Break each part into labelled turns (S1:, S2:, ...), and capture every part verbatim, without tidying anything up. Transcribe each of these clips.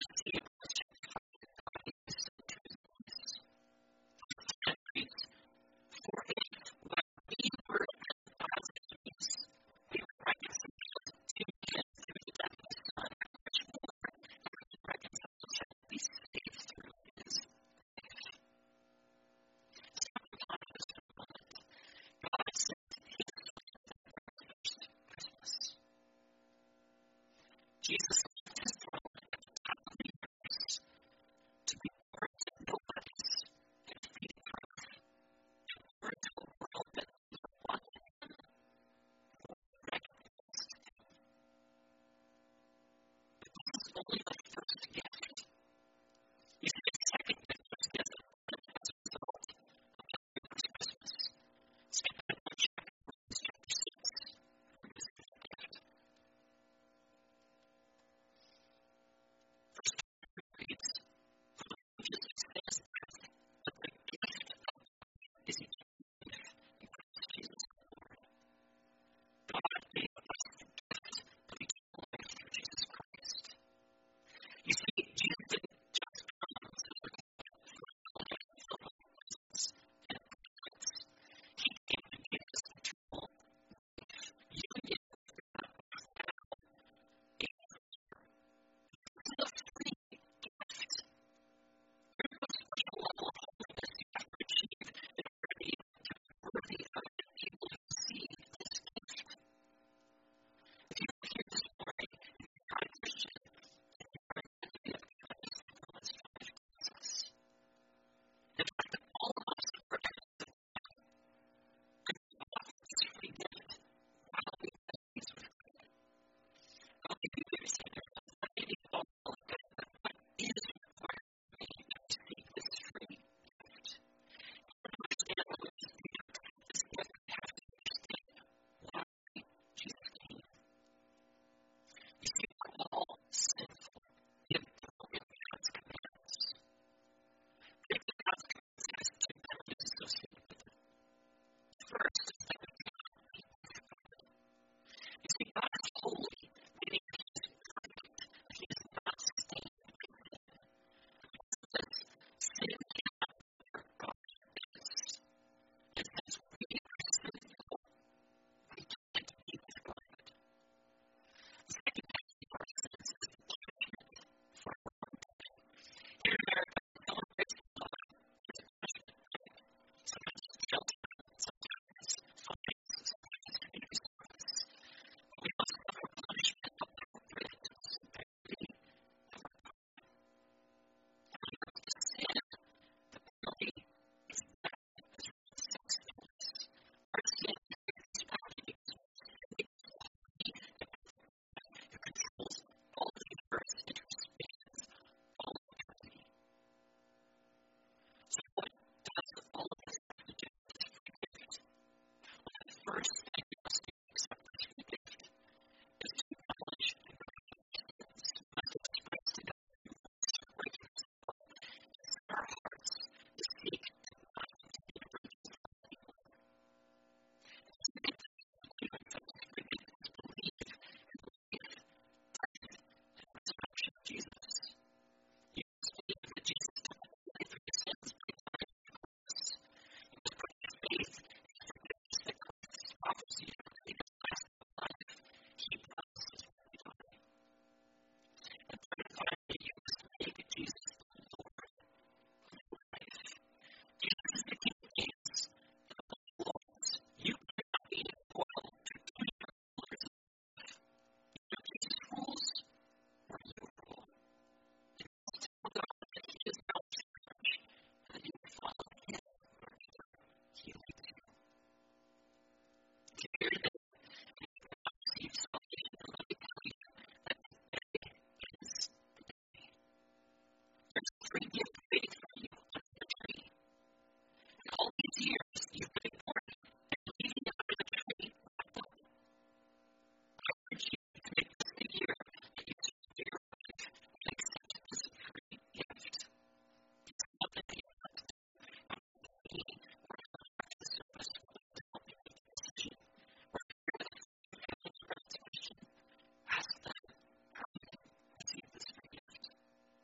S1: Jesus left his throne at the top of the universe to be born to nobodies and feed growth, and born to a world that neither wanted him nor recognized him. But this is only the first gift. You see, the second gift was given as a result of the Pilgrim's Christmas. Saint Edmund check Romans chapter six for this gift. Verse two reads, "For the wages of sin is death, but the gift of God is eternal life in Christ Jesus our Lord." God gave us the gift of eternal life through Jesus Christ. You see, Jesus didn't just come to live for a life filled with blessings and benefits. He came to give us eternal life, union with God now and forever. This is a free gift. There's no special level of holiness you have to achieve in order to be worthy of it, able to receive this gift. If you are here this morning and you're not a Christian, and you are an enemy of God, this is Romans five tells us. In fact, all of us are enemies of God, and we offer this free gift while we are enemies with God. I'll give you this here. Not maybe all of it, but what is required of me to receive this free gift? To understand what it is to have this gift, we have to understand why Jesus came. You see, we're all sinful. We have broken God's commands. Breaking God's commands has two penalties associated with it. First is that we cannot be with God. You see, God is holy, meaning He is perfect. He is not stained with sin. Since sin cannot be where God is, and since we are sinful, we can't be with God. The second penalty for our sins is the punishment for our wrongdoing. Here in America, we celebrate the law as a punishment, right? Sometimes it's jail time, sometimes it's fines, sometimes it's community service. But we must suffer punishment appropriate to the severity of our crime. And when it comes to sin, the penalty is death, as Romans six tells us. Our sin carries penalty because sin is holy and perfect. It controls all the universe and it spans all of eternity. So what does all of this have to do with this free gift? Well, the first thing we must do to accept this free gift is to acknowledge and repent of our sins. We must express to God that we must separate ourselves and set our hearts to seek to not continue to reconcile anymore. And the second thing we must do to accept this free gift is believe in the life, death, and resurrection of Jesus. You must believe that Jesus took away for your sins by dying on the cross. You must put your faith in the forgiveness that Christ offers you because lasting life, He promises when we die. And third and finally, you must make Jesus the Lord of your life. Jesus is the King of Kings and the Lord of Lords. You cannot be loyal to either rulers of life. Either Jesus rules or you rule. You must tell God that He is now in charge and that you will follow Him wherever He leads you. If you're here today and you have not received salvation, then let me tell you that today is the day. There's a free gift waiting for you under the tree. And all these years you've been ignoring it and leaving it under the tree wrapped up. I urge you to make this the year that you surrender your life and accept this free gift. It's not that you have to do after the meeting or after the service or to help you make a decision. Or if you're with a family member that's a Christian, ask them how you can receive this free gift.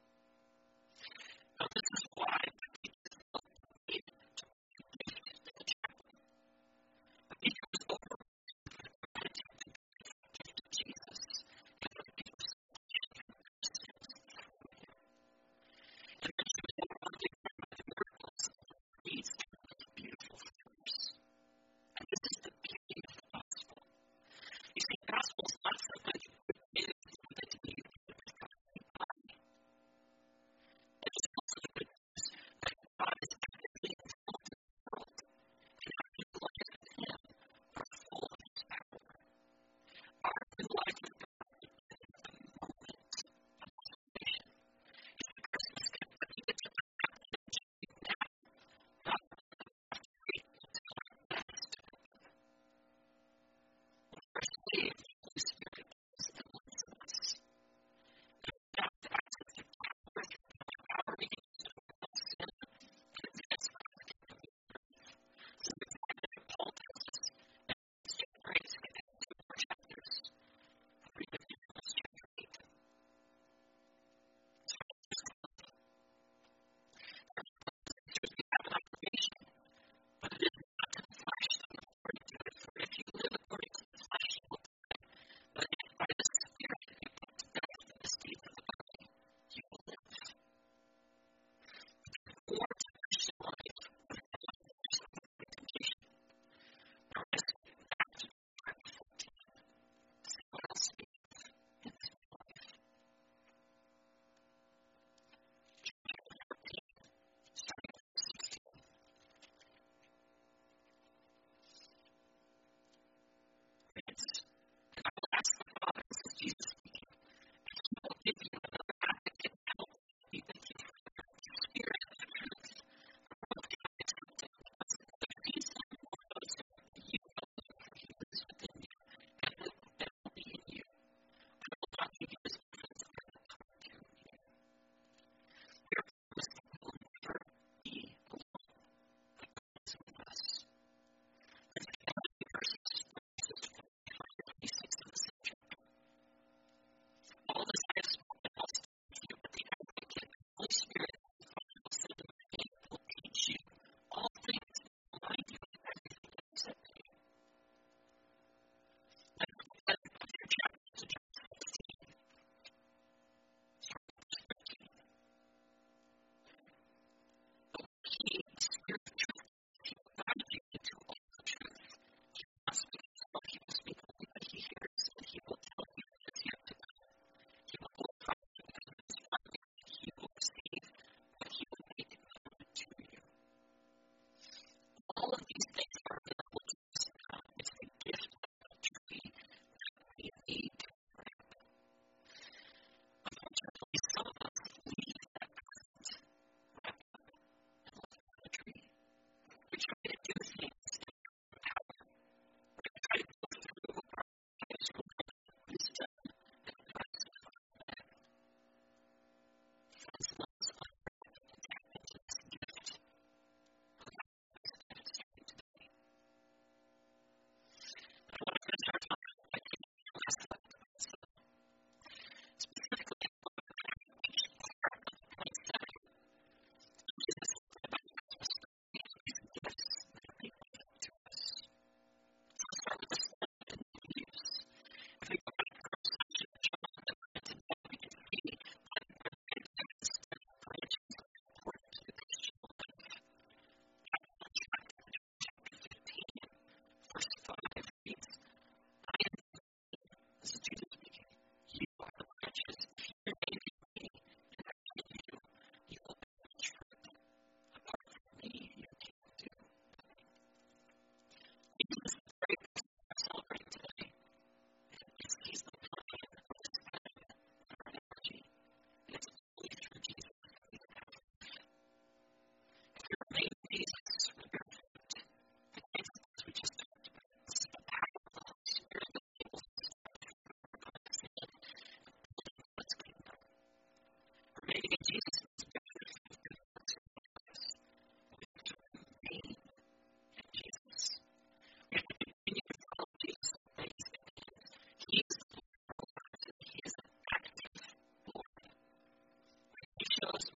S1: shows